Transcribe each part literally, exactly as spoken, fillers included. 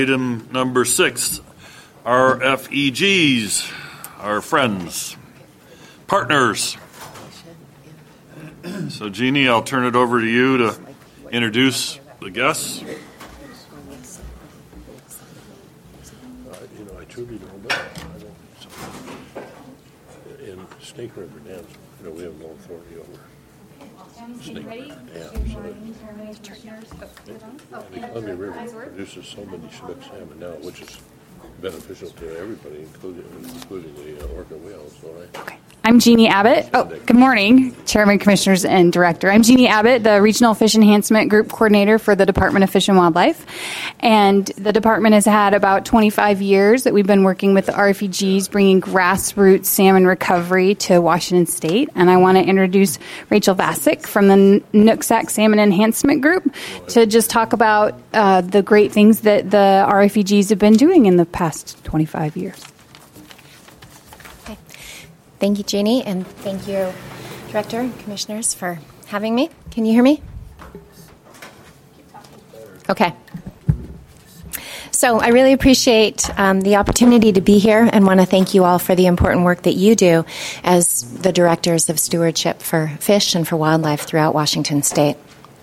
Item number six, R F E Gs, our friends, partners. So, Jeannie, I'll turn it over to you to introduce the guests. Uh, you know, I truly don't know. I don't, so, in Snake River Dams, you know, we have no authority over Snake River Dams. So the Columbia River produces so many Chinook salmon now, which is beneficial to everybody, including including the uh, orca whales. So I, okay. I'm Jeannie Abbott. Oh, good morning, Chairman, Commissioners, and Director. I'm Jeannie Abbott, the Regional Fish Enhancement Group Coordinator for the Department of Fish and Wildlife. And the department has had about twenty-five years that we've been working with the R F E Gs, bringing grassroots salmon recovery to Washington State. And I want to introduce Rachel Vasick from the Nooksack Salmon Enhancement Group to just talk about uh, the great things that the R F E Gs have been doing in the past twenty-five years. Thank you, Jeannie, and thank you, Director and Commissioners, for having me. Can you hear me? Okay. So I really appreciate um, the opportunity to be here and want to thank you all for the important work that you do as the directors of stewardship for fish and for wildlife throughout Washington State.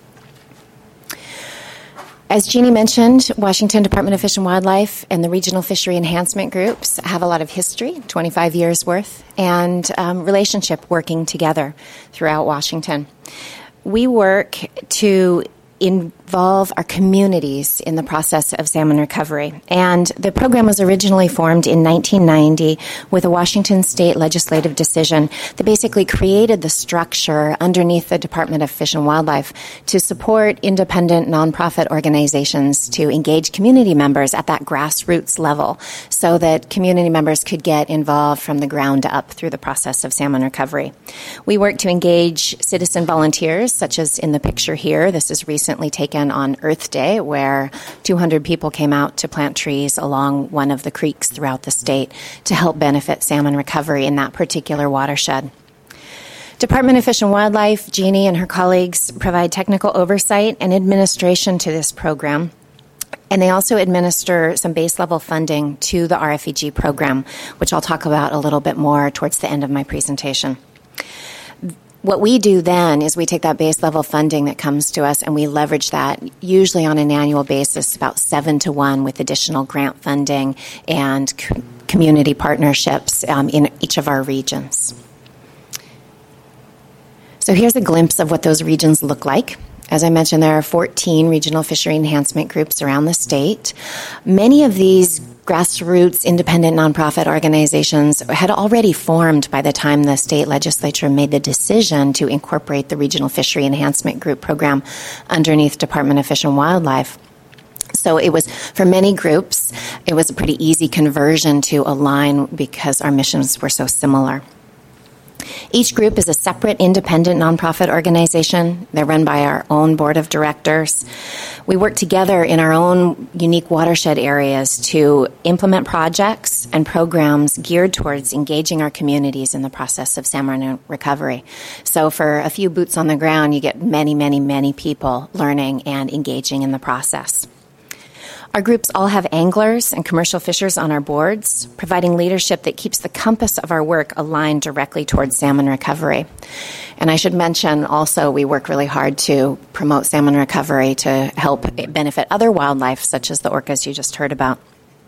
As Jeannie mentioned, Washington Department of Fish and Wildlife and the Regional Fishery Enhancement Groups have a lot of history, twenty-five years worth, and um, relationship working together throughout Washington. We work to involve our communities in the process of salmon recovery. And the program was originally formed in nineteen ninety with a Washington State legislative decision that basically created the structure underneath the Department of Fish and Wildlife to support independent nonprofit organizations to engage community members at that grassroots level so that community members could get involved from the ground up through the process of salmon recovery. We work to engage citizen volunteers, such as in the picture here. This is recent Recently taken on Earth Day, where two hundred people came out to plant trees along one of the creeks throughout the state to help benefit salmon recovery in that particular watershed. Department of Fish and Wildlife, Jeannie and her colleagues provide technical oversight and administration to this program. And they also administer some base level funding to the R F E G program, which I'll talk about a little bit more towards the end of my presentation. What we do then is we take that base level funding that comes to us and we leverage that usually on an annual basis, about seven to one with additional grant funding and co- community partnerships um, in each of our regions. So here's a glimpse of what those regions look like. As I mentioned, there are fourteen regional fishery enhancement groups around the state. Many of these grassroots independent nonprofit organizations had already formed by the time the state legislature made the decision to incorporate the Regional Fishery Enhancement Group program underneath Department of Fish and Wildlife. So it was, for many groups, it was a pretty easy conversion to align because our missions were so similar. Each group is a separate independent nonprofit organization. They're run by our own board of directors. We work together in our own unique watershed areas to implement projects and programs geared towards engaging our communities in the process of salmon recovery. So for a few boots on the ground, you get many, many, many people learning and engaging in the process. Our groups all have anglers and commercial fishers on our boards, providing leadership that keeps the compass of our work aligned directly towards salmon recovery. And I should mention also we work really hard to promote salmon recovery to help benefit other wildlife, such as the orcas you just heard about.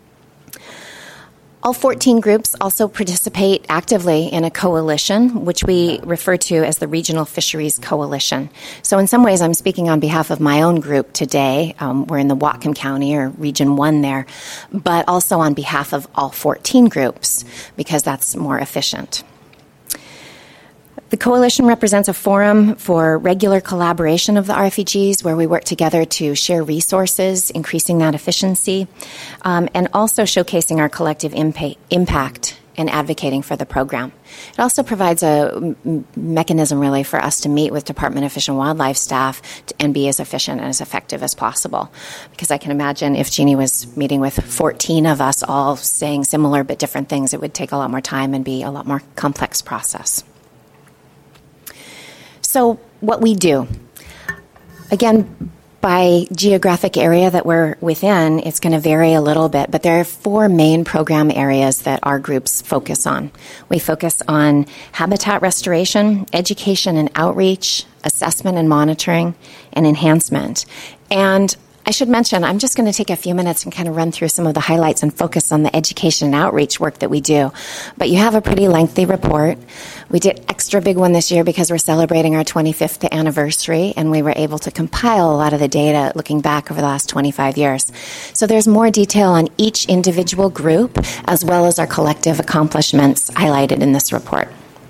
All fourteen groups also participate actively in a coalition, which we refer to as the Regional Fisheries Coalition. So in some ways, I'm speaking on behalf of my own group today. Um, we're in the Whatcom County, or Region one there, but also on behalf of all fourteen groups, because that's more efficient. The coalition represents a forum for regular collaboration of the R F E Gs, where we work together to share resources, increasing that efficiency, um, and also showcasing our collective impa- impact and advocating for the program. It also provides a m- mechanism, really, for us to meet with Department of Fish and Wildlife staff to, and be as efficient and as effective as possible. Because I can imagine if Jeannie was meeting with fourteen of us all saying similar but different things, it would take a lot more time and be a lot more complex process. So what we do, again, by geographic area that we're within, it's going to vary a little bit, but there are four main program areas that our groups focus on. We focus on habitat restoration, education and outreach, assessment and monitoring, and enhancement. And I should mention, I'm just going to take a few minutes and kind of run through some of the highlights and focus on the education and outreach work that we do. But you have a pretty lengthy report. We did extra big one this year because we're celebrating our twenty-fifth anniversary, and we were able to compile a lot of the data looking back over the last twenty-five years. So there's more detail on each individual group, as well as our collective accomplishments highlighted in this report.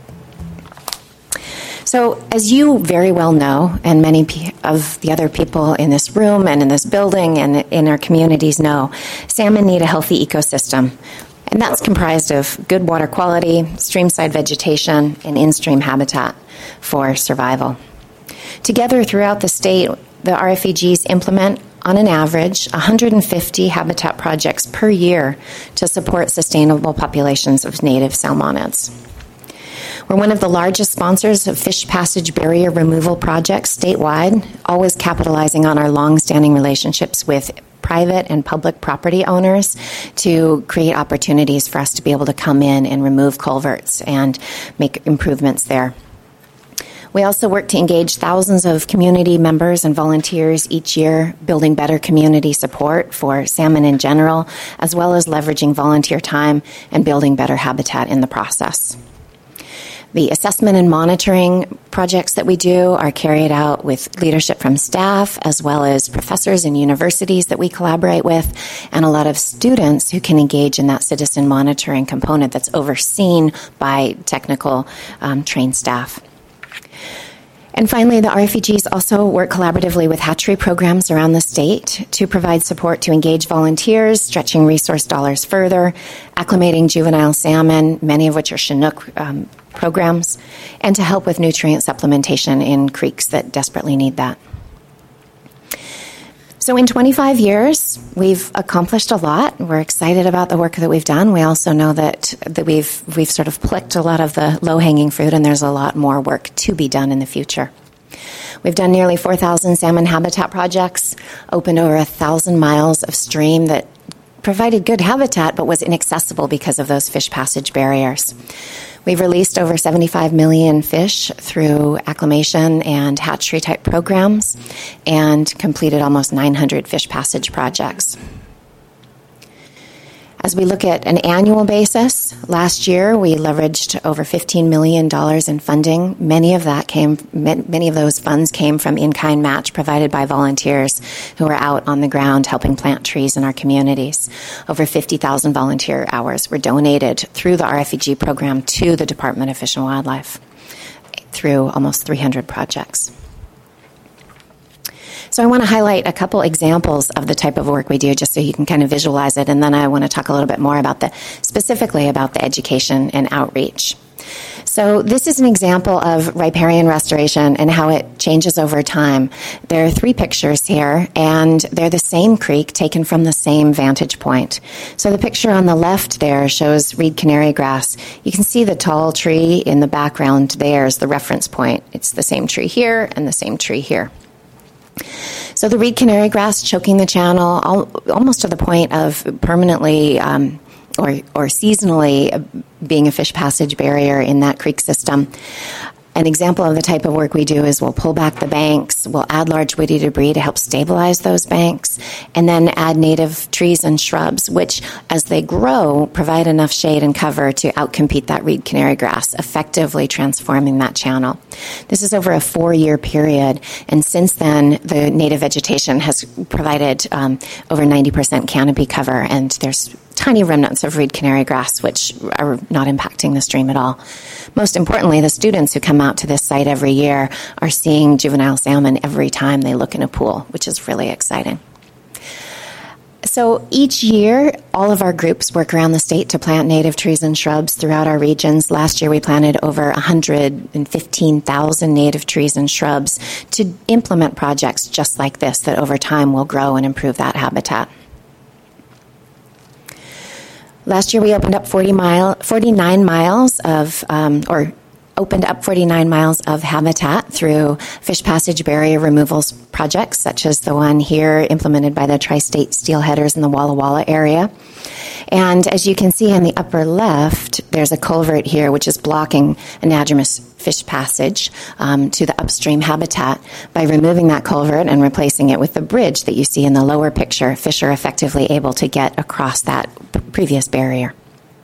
So, as you very well know, and many of the other people in this room and in this building and in our communities know, salmon need a healthy ecosystem. And that's comprised of good water quality, streamside vegetation, and in-stream habitat for survival. Together throughout the state, the R F E Gs implement, on an average, one hundred fifty habitat projects per year to support sustainable populations of native salmonids. We're one of the largest sponsors of fish passage barrier removal projects statewide, always capitalizing on our long-standing relationships with private and public property owners to create opportunities for us to be able to come in and remove culverts and make improvements there. We also work to engage thousands of community members and volunteers each year, building better community support for salmon in general, as well as leveraging volunteer time and building better habitat in the process. The assessment and monitoring projects that we do are carried out with leadership from staff, as well as professors and universities that we collaborate with, and a lot of students who can engage in that citizen monitoring component that's overseen by technical um, trained staff. And finally, the R F E Gs also work collaboratively with hatchery programs around the state to provide support to engage volunteers, stretching resource dollars further, acclimating juvenile salmon, many of which are Chinook um, programs, and to help with nutrient supplementation in creeks that desperately need that. So in twenty-five years, we've accomplished a lot. We're excited about the work that we've done. We also know that, that we've we've sort of plucked a lot of the low-hanging fruit, and there's a lot more work to be done in the future. We've done nearly four thousand salmon habitat projects, opened over one thousand miles of stream that provided good habitat but was inaccessible because of those fish passage barriers. We've released over seventy-five million fish through acclimation and hatchery-type programs and completed almost nine hundred fish passage projects. As we look at an annual basis, last year we leveraged over fifteen million dollars in funding. Many of that came, many of those funds came from in-kind match provided by volunteers who are out on the ground helping plant trees in our communities. Over fifty thousand volunteer hours were donated through the R F E G program to the Department of Fish and Wildlife through almost three hundred projects. So I want to highlight a couple examples of the type of work we do just so you can kind of visualize it, and then I want to talk a little bit more about the, specifically about the education and outreach. So this is an example of riparian restoration and how it changes over time. There are three pictures here, and they're the same creek taken from the same vantage point. So the picture on the left there shows reed canary grass. You can see the tall tree in the background there is the reference point. It's the same tree here and the same tree here. So the reed canary grass choking the channel all, almost to the point of permanently um, or, or seasonally being a fish passage barrier in that creek system. An example of the type of work we do is we'll pull back the banks, we'll add large woody debris to help stabilize those banks, and then add native trees and shrubs, which, as they grow, provide enough shade and cover to outcompete that reed canary grass, effectively transforming that channel. This is over a four-year period, and since then, the native vegetation has provided um, over ninety percent canopy cover, and there's tiny remnants of reed canary grass, which are not impacting the stream at all. Most importantly, the students who come out to this site every year are seeing juvenile salmon every time they look in a pool, which is really exciting. So each year, all of our groups work around the state to plant native trees and shrubs throughout our regions. Last year, we planted over one hundred fifteen thousand native trees and shrubs to implement projects just like this that over time will grow and improve that habitat. Last year, we opened up forty mile, forty-nine miles of, um, or opened up forty-nine miles of habitat through fish passage barrier removals projects, such as the one here implemented by the Tri-State Steelheaders in the Walla Walla area. And as you can see in the upper left, there's a culvert here which is blocking anadromous fish passage um, to the upstream habitat. By removing that culvert and replacing it with the bridge that you see in the lower picture, fish are effectively able to get across that p- previous barrier.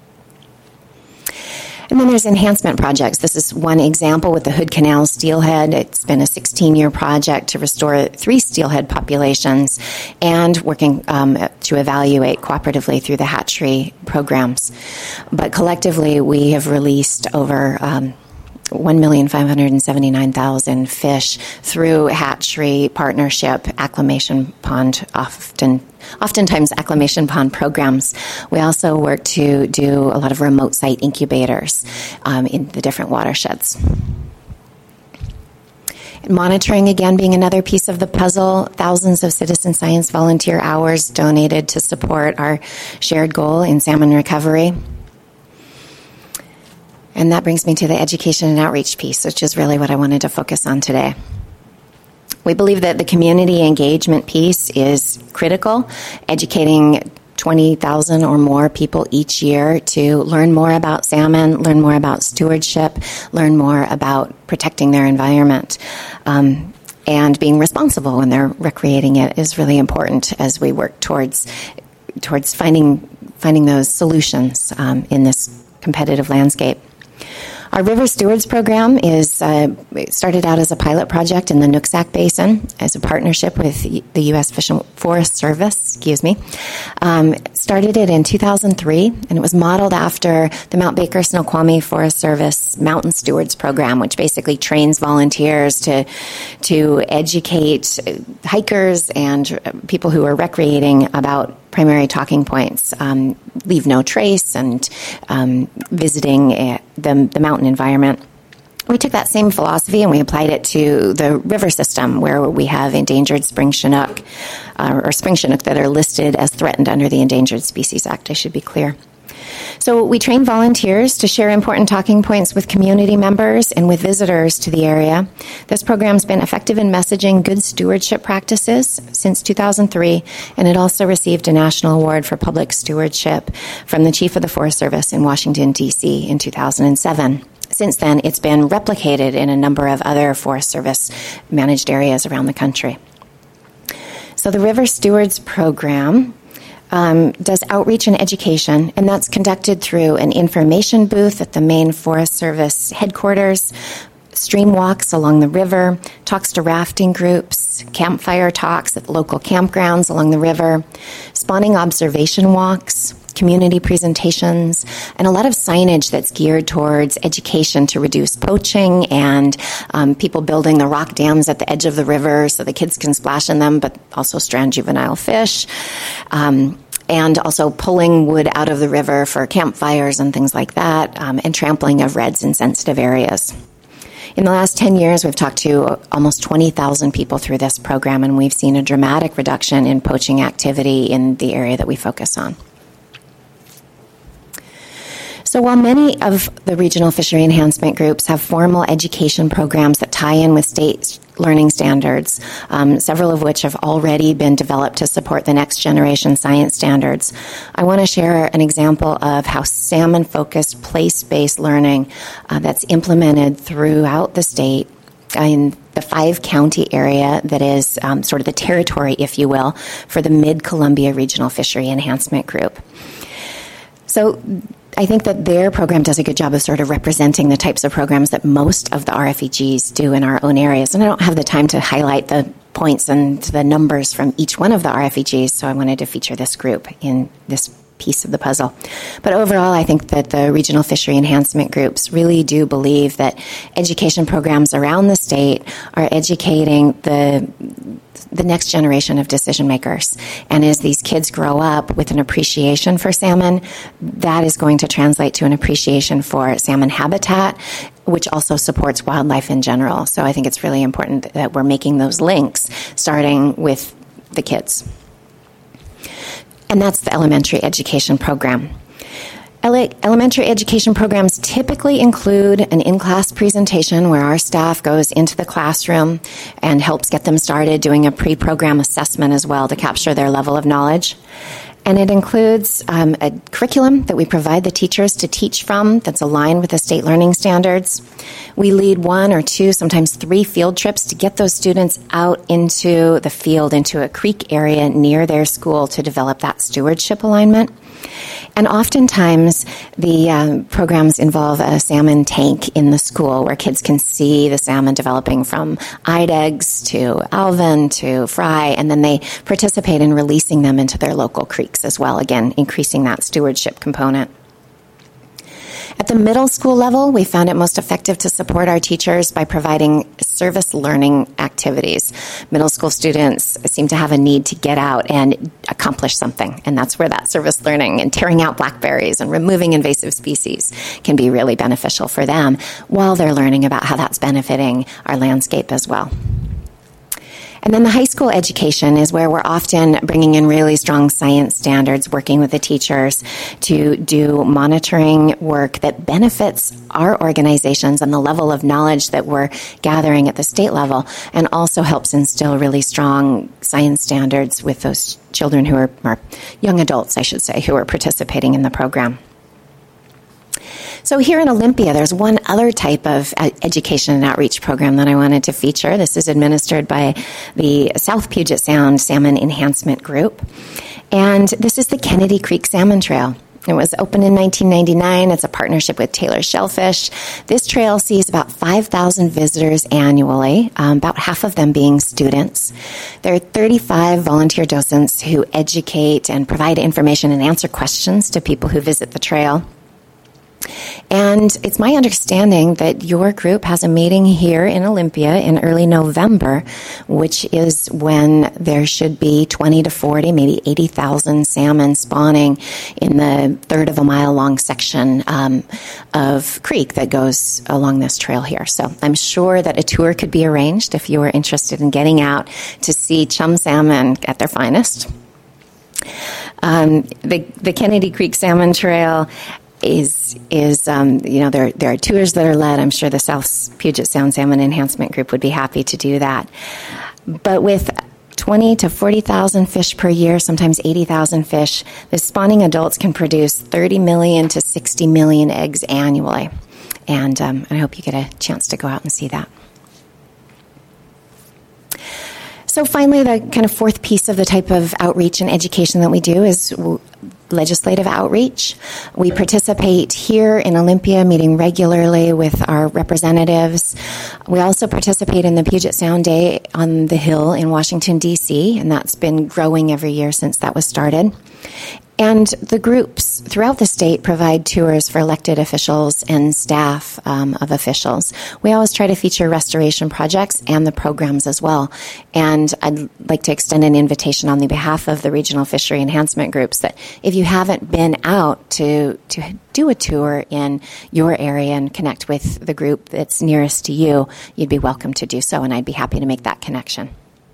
And then there's enhancement projects. This is one example with the Hood Canal steelhead. It's been a sixteen-year project to restore three steelhead populations and working um, to evaluate cooperatively through the hatchery programs. But collectively, we have released over um, one million five hundred seventy-nine thousand fish through hatchery partnership, acclimation pond, often oftentimes acclimation pond programs. We also work to do a lot of remote site incubators um, in the different watersheds. Monitoring, again, being another piece of the puzzle. Thousands of citizen science volunteer hours donated to support our shared goal in salmon recovery. And that brings me to the education and outreach piece, which is really what I wanted to focus on today. We believe that the community engagement piece is critical, educating twenty thousand or more people each year to learn more about salmon, learn more about stewardship, learn more about protecting their environment. Um, and being responsible when they're recreating it is really important as we work towards towards finding finding those solutions um, in this competitive landscape. Our River Stewards program is uh, started out as a pilot project in the Nooksack Basin as a partnership with the U S Fish and Forest Service, excuse me. Um, started it in two thousand three, and it was modeled after the Mount Baker Snoqualmie Forest Service Mountain Stewards program, which basically trains volunteers to to educate hikers and people who are recreating about primary talking points, um, leave no trace, and um, visiting uh, the, the mountain environment. We took that same philosophy and we applied it to the river system, where we have endangered spring chinook, uh, or spring chinook that are listed as threatened under the Endangered Species Act, I should be clear. So we train volunteers to share important talking points with community members and with visitors to the area. This program's been effective in messaging good stewardship practices since two thousand three, and it also received a national award for public stewardship from the Chief of the Forest Service in Washington, D C in two thousand seven. Since then, it's been replicated in a number of other Forest Service managed areas around the country. So the River Stewards program Um, does outreach and education, and that's conducted through an information booth at the main Forest Service headquarters, stream walks along the river, talks to rafting groups, campfire talks at local campgrounds along the river, spawning observation walks, community presentations, and a lot of signage that's geared towards education to reduce poaching, and um, people building the rock dams at the edge of the river so the kids can splash in them, but also strand juvenile fish, um, and also pulling wood out of the river for campfires and things like that, um, and trampling of reds in sensitive areas. In the last ten years, we've talked to almost twenty thousand people through this program, and we've seen a dramatic reduction in poaching activity in the area that we focus on. So while many of the regional fishery enhancement groups have formal education programs that tie in with state learning standards, um, several of which have already been developed to support the next generation science standards, I want to share an example of how salmon-focused place-based learning uh, that's implemented throughout the state in the five-county area that is um, sort of the territory, if you will, for the Mid-Columbia Regional Fishery Enhancement Group. So I think that their program does a good job of sort of representing the types of programs that most of the R F E Gs do in our own areas. And I don't have the time to highlight the points and the numbers from each one of the R F E Gs, so I wanted to feature this group in this piece of the puzzle. But overall, I think that the regional fishery enhancement groups really do believe that education programs around the state are educating the the next generation of decision makers. And as these kids grow up with an appreciation for salmon, that is going to translate to an appreciation for salmon habitat, which also supports wildlife in general. So I think it's really important that we're making those links, starting with the kids. And that's the elementary education program. Ele- elementary education programs typically include an in-class presentation where our staff goes into the classroom and helps get them started, doing a pre-program assessment as well to capture their level of knowledge. And it includes um, a curriculum that we provide the teachers to teach from that's aligned with the state learning standards. We lead one or two, sometimes three field trips to get those students out into the field, into a creek area near their school to develop that stewardship alignment. And oftentimes, the um, programs involve a salmon tank in the school where kids can see the salmon developing from eyed eggs to alvin to fry, and then they participate in releasing them into their local creeks as well, again, increasing that stewardship component. At the middle school level, we found it most effective to support our teachers by providing service learning activities. Middle school students seem to have a need to get out and accomplish something, and that's where that service learning and tearing out blackberries and removing invasive species can be really beneficial for them while they're learning about how that's benefiting our landscape as well. And then the high school education is where we're often bringing in really strong science standards, working with the teachers to do monitoring work that benefits our organizations and the level of knowledge that we're gathering at the state level, and also helps instill really strong science standards with those children who are, or young adults, I should say, who are participating in the program. So here in Olympia, there's one other type of education and outreach program that I wanted to feature. This is administered by the South Puget Sound Salmon Enhancement Group. And this is the Kennedy Creek Salmon Trail. It was opened in nineteen ninety-nine. It's a partnership with Taylor Shellfish. This trail sees about five thousand visitors annually, um, about half of them being students. There are thirty-five volunteer docents who educate and provide information and answer questions to people who visit the trail. And it's my understanding that your group has a meeting here in Olympia in early November, which is when there should be twenty to forty, maybe eighty thousand salmon spawning in the third of a mile long section um, of creek that goes along this trail here. So I'm sure that a tour could be arranged if you are interested in getting out to see chum salmon at their finest. Um, the, the Kennedy Creek Salmon Trail is, is um, you know, there, there are tours that are led. I'm sure the South Puget Sound Salmon Enhancement Group would be happy to do that. But with twenty to forty thousand fish per year, sometimes eighty thousand fish, the spawning adults can produce thirty million to sixty million eggs annually. And um, I hope you get a chance to go out and see that. So finally, the kind of fourth piece of the type of outreach and education that we do is legislative outreach. We participate here in Olympia, meeting regularly with our representatives. We also participate in the Puget Sound Day on the Hill in Washington, D C, and that's been growing every year since that was started. And the groups throughout the state provide tours for elected officials and staff um, of officials. We always try to feature restoration projects and the programs as well. And I'd like to extend an invitation on the behalf of the regional fishery enhancement groups that if you haven't been out to, to do a tour in your area and connect with the group that's nearest to you, you'd be welcome to do so, and I'd be happy to make that connection.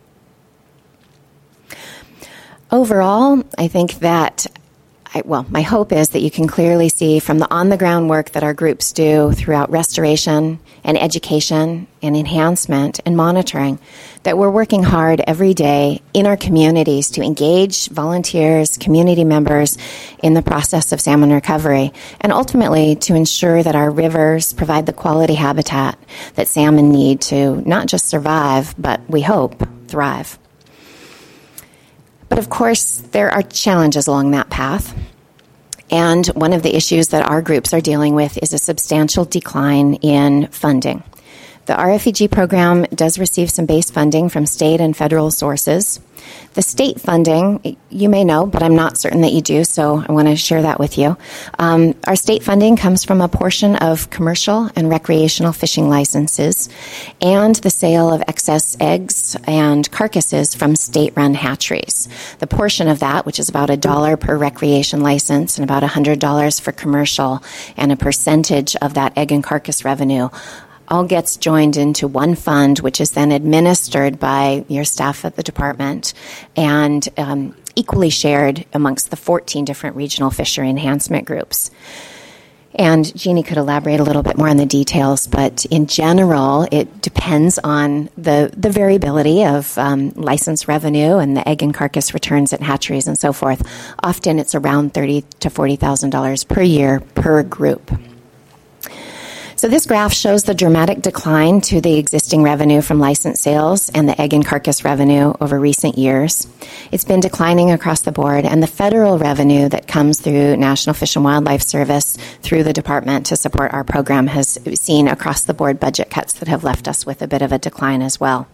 Overall, I think that, I, well, my hope is that you can clearly see from the on-the-ground work that our groups do throughout restoration and education and enhancement and monitoring that we're working hard every day in our communities to engage volunteers, community members in the process of salmon recovery, and ultimately to ensure that our rivers provide the quality habitat that salmon need to not just survive, but we hope thrive. But of course, there are challenges along that path. And one of the issues that our groups are dealing with is a substantial decline in funding. The R F E G program does receive some base funding from state and federal sources. The state funding, you may know, but I'm not certain that you do, so I want to share that with you. Um, our state funding comes from a portion of commercial and recreational fishing licenses and the sale of excess eggs and carcasses from state-run hatcheries. The portion of that, which is about a dollar per recreation license and about one hundred dollars for commercial, and a percentage of that egg and carcass revenue all gets joined into one fund, which is then administered by your staff at the department and um, equally shared amongst the fourteen different regional fishery enhancement groups. And Jeannie could elaborate a little bit more on the details, but in general, it depends on the, the variability of um, license revenue and the egg and carcass returns at hatcheries and so forth. Often it's around thirty thousand to forty thousand dollars per year per group. So this graph shows the dramatic decline to the existing revenue from license sales and the egg and carcass revenue over recent years. It's been declining across the board, and the federal revenue that comes through National Fish and Wildlife Service through the department to support our program has seen across the board budget cuts that have left us with a bit of a decline as well.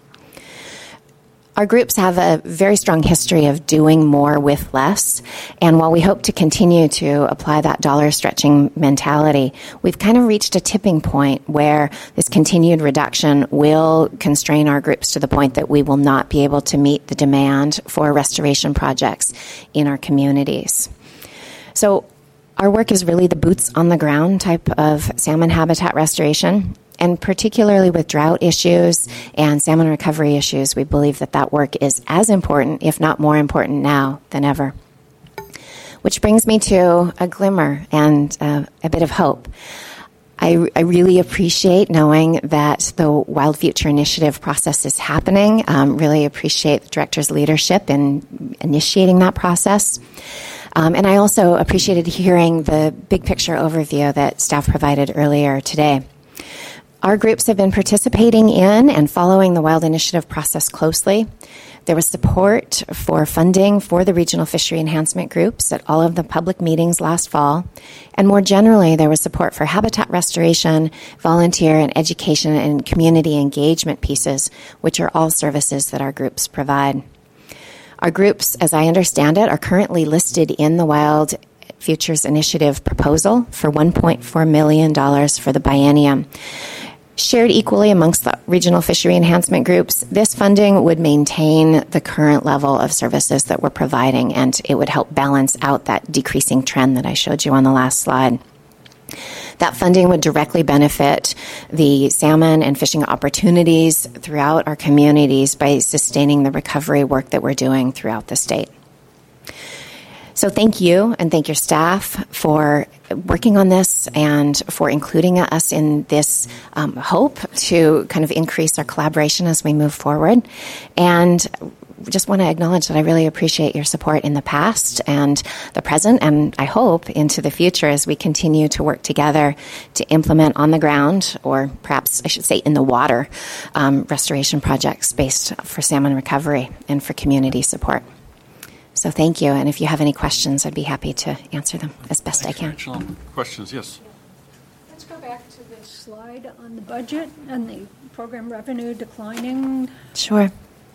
Our groups have a very strong history of doing more with less, and while we hope to continue to apply that dollar-stretching mentality, we've kind of reached a tipping point where this continued reduction will constrain our groups to the point that we will not be able to meet the demand for restoration projects in our communities. So our work is really the boots-on-the-ground type of salmon habitat restoration. And particularly with drought issues and salmon recovery issues, we believe that that work is as important, if not more important now than ever. Which brings me to a glimmer and uh, a bit of hope. I, I really appreciate knowing that the Wild Future Initiative process is happening. Um, really appreciate the director's leadership in initiating that process. Um, and I also appreciated hearing the big picture overview that staff provided earlier today. Our groups have been participating in and following the Wild Initiative process closely. There was support for funding for the regional fishery enhancement groups at all of the public meetings last fall. And more generally, there was support for habitat restoration, volunteer and education and community engagement pieces, which are all services that our groups provide. Our groups, as I understand it, are currently listed in the Wild Futures Initiative proposal for one point four million dollars for the biennium. Shared equally amongst the regional fishery enhancement groups, this funding would maintain the current level of services that we're providing, and it would help balance out that decreasing trend that I showed you on the last slide. That funding would directly benefit the salmon and fishing opportunities throughout our communities by sustaining the recovery work that we're doing throughout the state. So thank you, and thank your staff for working on this and for including us in this um, hope to kind of increase our collaboration as we move forward. And just want to acknowledge that I really appreciate your support in the past and the present, and I hope into the future as we continue to work together to implement on the ground, or perhaps I should say in the water, um, restoration projects based for salmon recovery and for community support. So thank you, and if you have any questions, I'd be happy to answer them as best Thanks, I can. Rachel. Questions? Yes. Let's go back to this slide on the budget and the program revenue declining. Sure.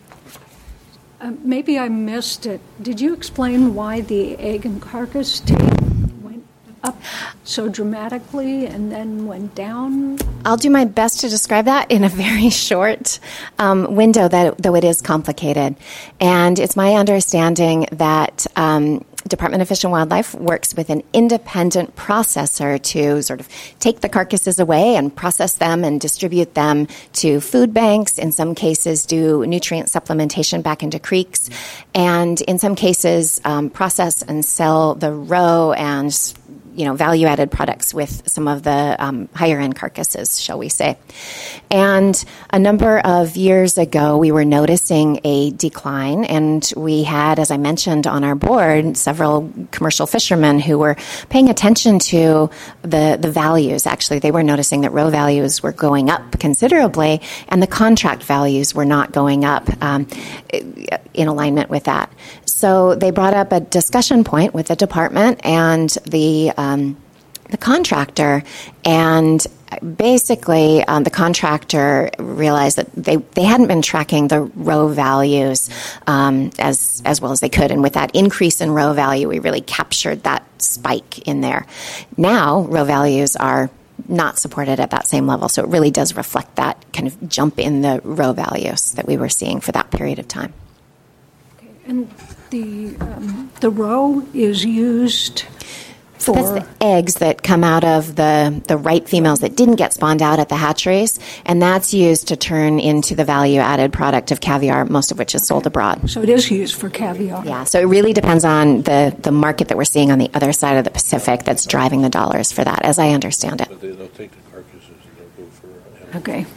Uh, maybe I missed it. Did you explain why the egg and carcass take went up so dramatically and then went down? I'll do my best to describe that in a very short um, window, that, though it is complicated. And it's my understanding that um, Department of Fish and Wildlife works with an independent processor to sort of take the carcasses away and process them and distribute them to food banks. In some cases, do nutrient supplementation back into creeks. And in some cases, um, process and sell the roe and you know, value-added products with some of the um, higher-end carcasses, shall we say. And a number of years ago, we were noticing a decline, and we had, as I mentioned on our board, several commercial fishermen who were paying attention to the, the values. Actually, they were noticing that roe values were going up considerably, and the contract values were not going up um, in alignment with that. So they brought up a discussion point with the department and the um, the contractor, and basically um, the contractor realized that they, they hadn't been tracking the roe values um, as as well as they could, and with that increase in roe value, we really captured that spike in there. Now roe values are not supported at that same level, so it really does reflect that kind of jump in the roe values that we were seeing for that period of time. Okay. And the um, the roe is used So that's for- the eggs that come out of the, the right females that didn't get spawned out at the hatcheries, and that's used to turn into the value-added product of caviar, most of which is sold abroad. So it is used for caviar. Yeah, so it really depends on the, the market that we're seeing on the other side of the Pacific that's driving the dollars for that, as I understand it. But they, they'll take the carcasses and they'll go for animal. Okay.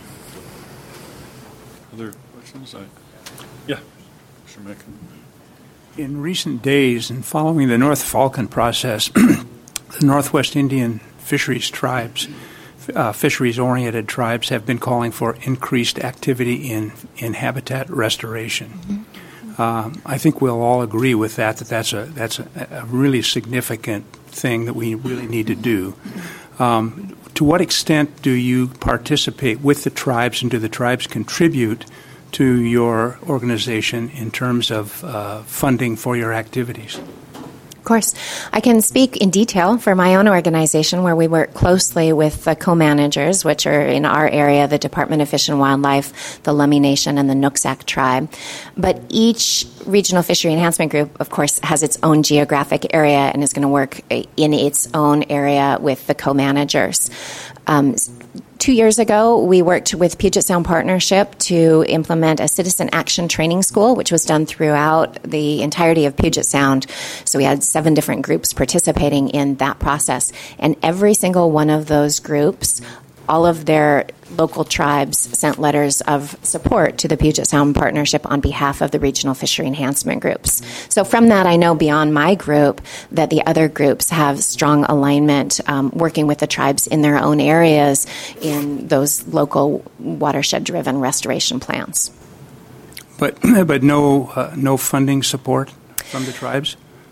Other questions? I- Yeah, Mister Mick. In recent days, and following the North Falkland process, the Northwest Indian fisheries tribes, uh, fisheries-oriented tribes, have been calling for increased activity in, in habitat restoration. Mm-hmm. Um, I think we'll all agree with that, that that's a that's a, a really significant thing that we really need to do. Um, to what extent do you participate with the tribes, and do the tribes contribute to your organization in terms of uh, funding for your activities? Of course. I can speak in detail for my own organization, where we work closely with the co-managers, which are in our area, the Department of Fish and Wildlife, the Lummi Nation, and the Nooksack Tribe. But each regional fishery enhancement group, of course, has its own geographic area and is going to work in its own area with the co-managers. Um, Two years ago, we worked with Puget Sound Partnership to implement a citizen action training school, which was done throughout the entirety of Puget Sound. So we had seven different groups participating in that process. And every single one of those groups, all of their local tribes sent letters of support to the Puget Sound Partnership on behalf of the regional fishery enhancement groups. So from that, I know beyond my group that the other groups have strong alignment um, working with the tribes in their own areas in those local watershed-driven restoration plans. But but no uh, no funding support from the tribes?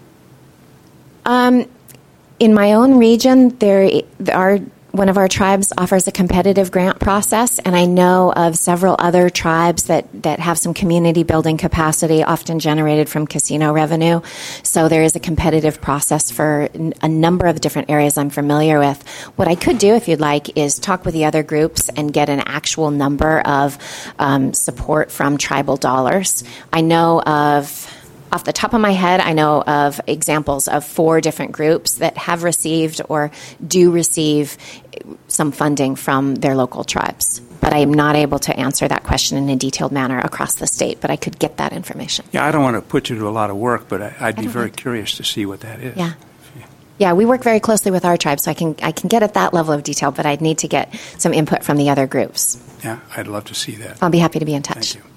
Um, in my own region, there are one of our tribes offers a competitive grant process, and I know of several other tribes that, that have some community building capacity, often generated from casino revenue. So there is a competitive process for a number of different areas I'm familiar with. What I could do, if you'd like, is talk with the other groups and get an actual number of um, support from tribal dollars. I know of... Off the top of my head, I know of examples of four different groups that have received or do receive some funding from their local tribes. But I am not able to answer that question in a detailed manner across the state, but I could get that information. Yeah, I don't want to put you to a lot of work, but I, I'd be don't very mind. curious to see what that is. Yeah. Yeah, we work very closely with our tribe, so I can I can get at that level of detail, but I'd need to get some input from the other groups. Yeah, I'd love to see that. I'll be happy to be in touch. Thank you.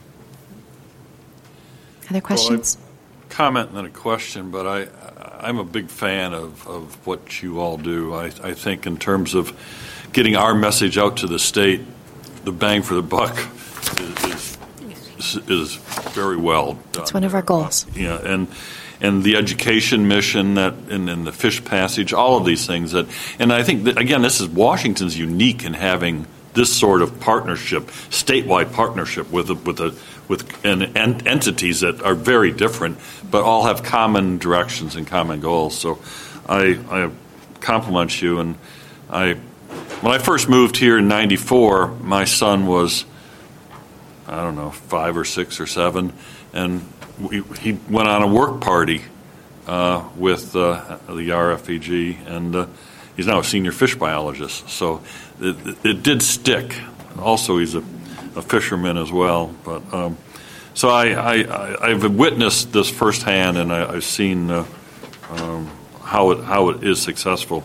Other questions? Well, comment and then a question, but I, I'm a big fan of, of what you all do. I, I think in terms of getting our message out to the state, the bang for the buck is, is, is very well done. It's one of our goals. Uh, yeah, and and the education mission that and, and the fish passage, all of these things that, and I think that, again, this is Washington's unique in having this sort of partnership, statewide partnership with a, with a with and, and entities that are very different, but all have common directions and common goals. So, I, I compliment you. And I, when I first moved here in ninety-four, my son was, I don't know, five or six or seven, and we, he went on a work party uh, with uh, the R F E G, and uh, he's now a senior fish biologist. So, it, it did stick. Also, he's a a fisherman as well, but um, so I, I, I've witnessed this firsthand, and I, I've seen uh, um, how it how it is successful.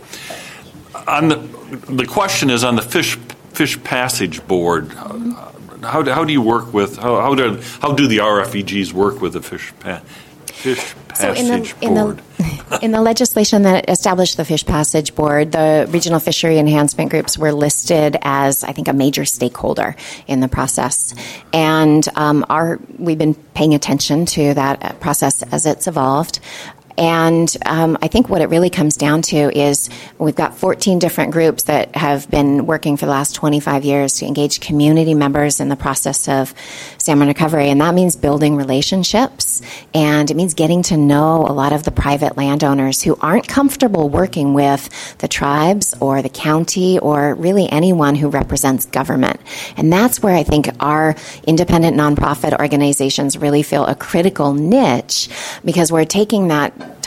On the the question is on the fish fish passage board. How do, how do you work with how how do how do the R F E Gs work with the fish pa- fish So in passage the, in board? the in the legislation that established the Fish Passage Board, the regional fishery enhancement groups were listed as, I think, a major stakeholder in the process, and um, our we've been paying attention to that process as it's evolved. And um, I think what it really comes down to is we've got fourteen different groups that have been working for the last twenty-five years to engage community members in the process of salmon recovery. And that means building relationships, and it means getting to know a lot of the private landowners who aren't comfortable working with the tribes or the county or really anyone who represents government. And that's where I think our independent nonprofit organizations really feel a critical niche, because we're taking that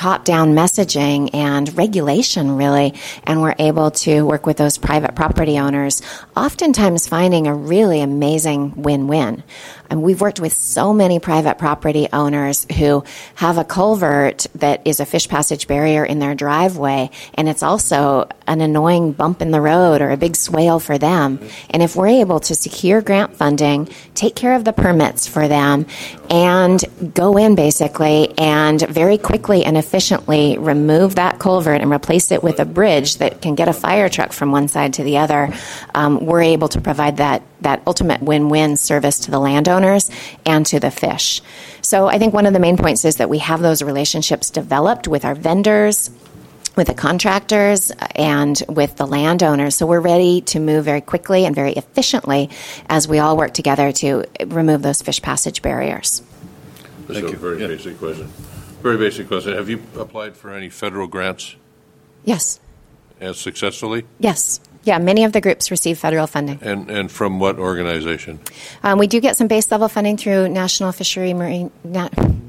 top-down messaging and regulation, really, and we're able to work with those private property owners, oftentimes finding a really amazing win-win. And we've worked with so many private property owners who have a culvert that is a fish passage barrier in their driveway, and it's also an annoying bump in the road or a big swale for them. And if we're able to secure grant funding, take care of the permits for them, and go in basically and very quickly and efficiently remove that culvert and replace it with a bridge that can get a fire truck from one side to the other, um, we're able to provide that, that ultimate win-win service to the landowners and to the fish. So I think one of the main points is that we have those relationships developed with our vendors, with the contractors, and with the landowners. So we're ready to move very quickly and very efficiently as we all work together to remove those fish passage barriers. That's Thank a you. very Yeah. basic question. Very basic question. Have you applied for any federal grants Yes. as successfully? Yes. Yeah, many of the groups receive federal funding. And and from what organization? Um, we do get some base level funding through National Fishery Marine. Na-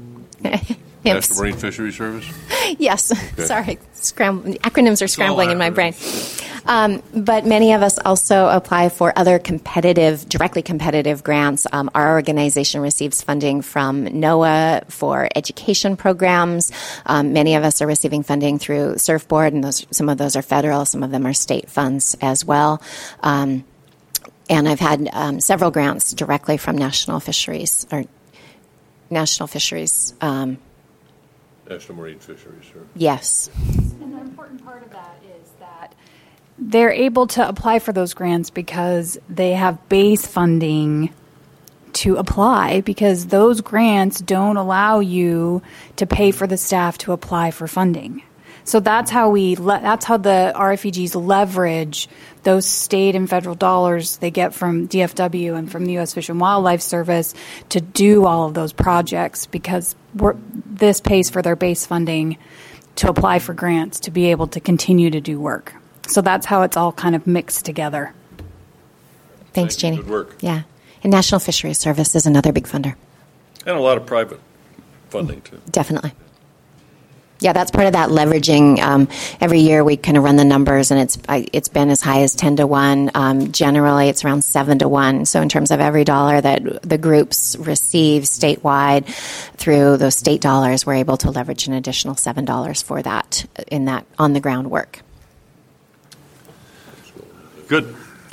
National Marine Fisheries Service? Yes, sorry, Scram- acronyms are scrambling in my brain. Um, but many of us also apply for other competitive, directly competitive grants. Um, our organization receives funding from NOAA for education programs. Um, many of us are receiving funding through Surfboard, and those, some of those are federal, some of them are state funds as well. Um, and I've had um, several grants directly from National Fisheries or National Fisheries. Um, National Marine Fisheries Service. yes. And the important part of that is that they're able to apply for those grants because they have base funding to apply, because those grants don't allow you to pay for the staff to apply for funding. So that's how we le- that's how the R F E Gs leverage those state and federal dollars they get from D F W and from the U S Fish and Wildlife Service to do all of those projects, because we're, this pays for their base funding to apply for grants to be able to continue to do work. So that's how it's all kind of mixed together. Thanks, Thank you. Jeannie. Good work. Yeah. And National Fisheries Service is another big funder. And a lot of private funding, too. Definitely. Yeah, that's part of that leveraging. Um, every year we kind of run the numbers, and it's I, it's been as high as ten to one. Um, generally, it's around seven to one. So in terms of every dollar that the groups receive statewide through those state dollars, we're able to leverage an additional seven dollars for that in that on the ground work. Good.